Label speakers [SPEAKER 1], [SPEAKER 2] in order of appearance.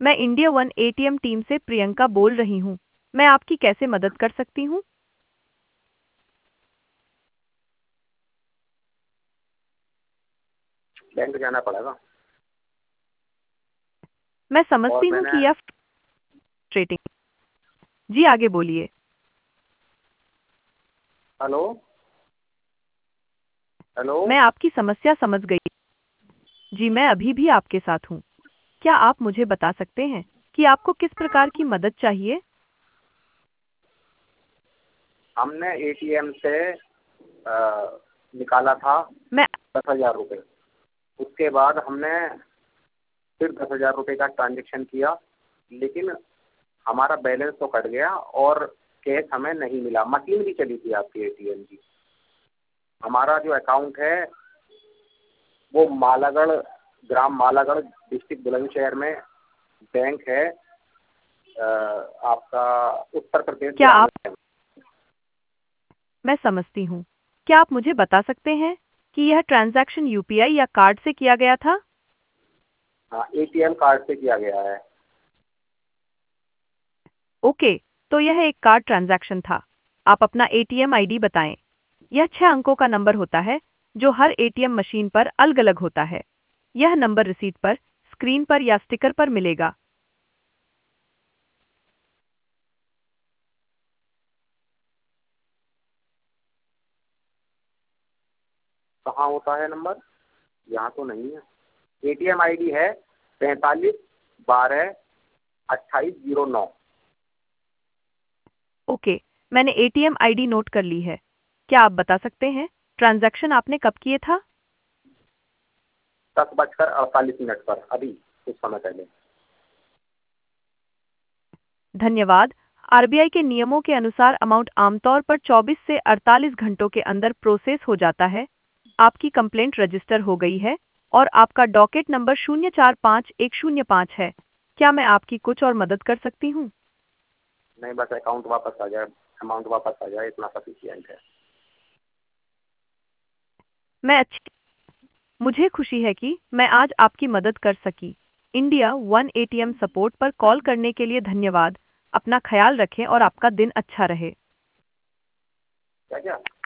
[SPEAKER 1] मैं India one ATM team से प्रियंका बोल रही हूँ। मैं आपकी कैसे मदद कर सकती हूँ?
[SPEAKER 2] बैंक जाना पड़ेगा।
[SPEAKER 1] मैं
[SPEAKER 2] और
[SPEAKER 1] समझती हूँ
[SPEAKER 2] मैंने
[SPEAKER 1] कि यह फ्रस्ट्रेटिंग। जी आगे बोलिए।
[SPEAKER 2] Hello hello.
[SPEAKER 1] मैं आपकी समस्या समझ गई। जी मैं अभी भी आपके साथ हूँ। क्या आप मुझे बता सकते हैं कि आपको किस प्रकार की मदद चाहिए?
[SPEAKER 2] हमने एटीएम से निकाला था
[SPEAKER 1] मैं
[SPEAKER 2] 10,000 रुपये। उसके बाद हमने फिर 10,000 रुपये का ट्रांजेक्शन किया, लेकिन हमारा बैलेंस तो कट गया और कैश हमें नहीं मिला। मशीन भी चली थी आपकी एटीएम की। हमारा जो अकाउंट है वो मालागढ़, ग्राम मालागढ़, डिस्ट्रिक्ट बुलंदशहर में बैंक है। आपका उत्तर प्रदेश
[SPEAKER 1] क्या आप
[SPEAKER 2] ग्रामीण बैंक।
[SPEAKER 1] मैं समझती हूँ। क्या आप मुझे बता सकते हैं कि यह ट्रांजैक्शन यूपीआई या कार्ड से किया गया था?
[SPEAKER 2] हाँ, एटीएम कार्ड से किया गया है।
[SPEAKER 1] ओके, तो यह एक कार्ड ट्रांजैक्शन था। आप अपना एटीएम आईडी बताएं। यह 6 अंकों का नंबर होता है जो हर एटीएम मशीन पर अलग-अलग होता है। यह नंबर रिसीट पर, स्क्रीन पर या स्टिकर पर मिलेगा।
[SPEAKER 2] कहाँ होता है नंबर? यहाँ तो नहीं है। एटीएम आईडी है 45 12 28 09।
[SPEAKER 1] ओके, मैंने एटीएम आईडी नोट कर ली है। क्या आप बता सकते हैं ट्रांजैक्शन आपने कब किए था?
[SPEAKER 2] 10:48 पर, अभी कुछ समय पहले।
[SPEAKER 1] धन्यवाद। आरबीआई के नियमों के अनुसार अमाउंट आमतौर पर 24 से 48 घंटों के अंदर प्रोसेस हो जाता है। आपकी कंप्लेंट रजिस्टर हो गई है और आपका डॉकेट नंबर 045105 है। क्या मैं आपकी कुछ और मदद कर सकती हूँ?
[SPEAKER 2] नहीं, बस अकाउंट वापस आ जाए, अमाउंट वापस आ जाए, इतना सफिशियंट है।
[SPEAKER 1] मैं अच्छी मुझे खुशी है कि मैं आज आपकी मदद कर सकी। इंडिया वन एटीएम सपोर्ट पर कॉल करने के लिए धन्यवाद। अपना ख्याल रखें और आपका दिन अच्छा रहे।
[SPEAKER 2] क्या क्या